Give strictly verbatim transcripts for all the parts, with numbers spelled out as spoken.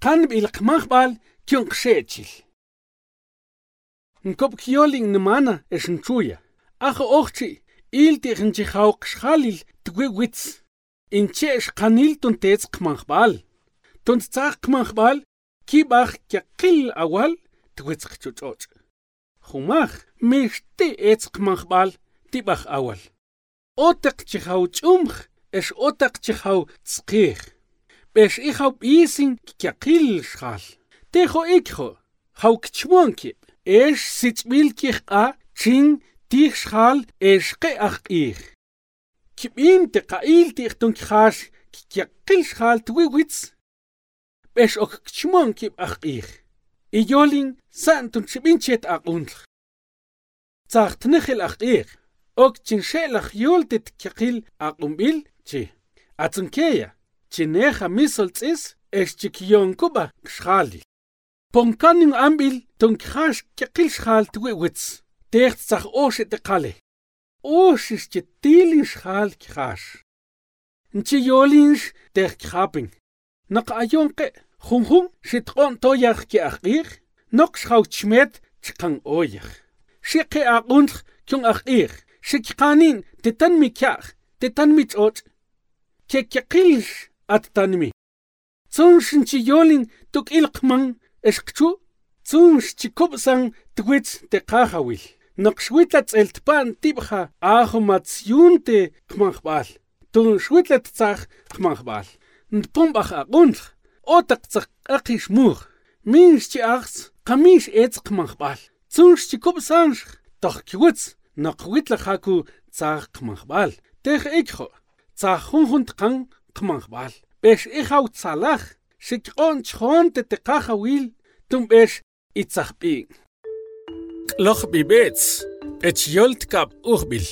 Pan bilqmaqbal kyun qshechil. Nkop kyoling nemana es nchuya. Ajo ochi il tiqnchi xawqxhalil twewits. Inchesh qanil tuntets qmaqbal. Tuntzaq qmaqbal kibach kyaqil awal twits qchuchoch. Khumach mishti ets qmaqbal tibach awal. Otak chihaw chumch es otak chihaw tskih. Besh ihaw bisin kyaqil shal. Tejo ikho haw kchmonkip. Es sitzbil kikha ching tich shal es qeach ich. Kibin te qail tich tunk khash kyaqil shal twiwits. Besh ok kchmonkip ach ich. Iyoling santun chibinchet aquntl. Zacht nechel ach ich. Ok chinshelach yoltet kyaqil aqumbil chi. Atzunkeya. Chineja misoltzis es chikyon kuba kshali. Ponkaning ambil tunkhash kyaqil shal twiwits. Techt zach oshe te kale. Oshish chitilin shal khash. Nchi yolinsh tech khaping. Nak ayonke khumhum shitqon toyach ki akhir. Nok shau chmet chkan oyach. Shike aquntl kyung akhir. Shikqanin tetan mikyach. Tetan michot. Kekyaqilish at tanmi. Tsunshin chi yolin tuk ilqman eshqchu. Tsunsh chi kubsang twits te qahawil. Naqshwitlat eltpan tibha ahumatsyunte qmanqbal. Tun shwitlat tsach qmanqbal. Npumbach aquntl. Otak tsach aqish mur. Minsh chi aqs qamish etz qmanqbal. Tsunsh chi kubsang toch kwits. Naqwitla haku tsach qmanqbal. Tech ikho. Tsach hunhunt qang qmanqbal. Besh ihaw tsalach. Shikon chon te te qahawil. Tum besh itzach bing. Loch bibets. Ech yolt kap urbil.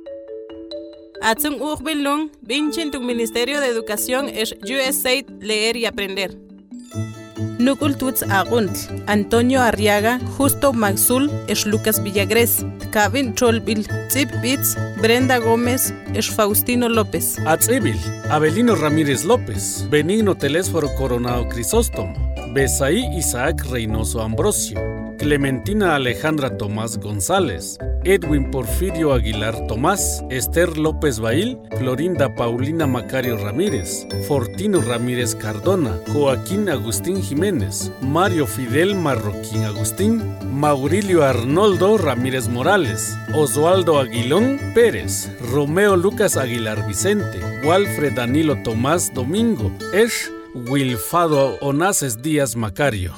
Atzung urbilung, vinchin tu Ministerio de Educación es U S A I D Leer y Aprender. Nukul tuts aguntl, Antonio Arriaga, Justo Maxul, es Lucas Villagres, Kavin Cholbil, Zip Bits, Brenda Gómez, es Faustino López. Atzibil, Abelino Ramírez López, Benigno Telésforo Coronado Crisóstomo, Besaí Isaac Reynoso Ambrosio, Clementina Alejandra Tomás González, Edwin Porfirio Aguilar Tomás, Esther López Bail, Florinda Paulina Macario Ramírez, Fortino Ramírez Cardona, Joaquín Agustín Jiménez, Mario Fidel Marroquín Agustín, Maurilio Arnoldo Ramírez Morales, Oswaldo Aguilón Pérez, Romeo Lucas Aguilar Vicente, Walfred Danilo Tomás Domingo, Esh Wilfado Onaces Díaz Macario.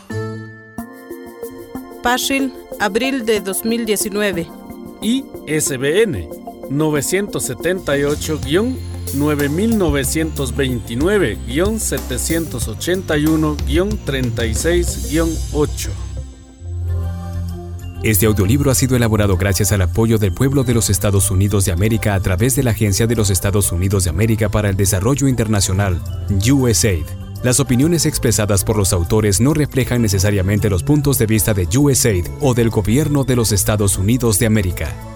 Pashil, abril de dos mil diecinueve. I S B N nueve siete ocho, nueve nueve dos nueve, siete ocho uno, treinta y seis, ocho. Este audiolibro ha sido elaborado gracias al apoyo del pueblo de los Estados Unidos de América a través de la Agencia de los Estados Unidos de América para el Desarrollo Internacional, U S A I D. Las opiniones expresadas por los autores no reflejan necesariamente los puntos de vista de U S A I D o del Gobierno de los Estados Unidos de América.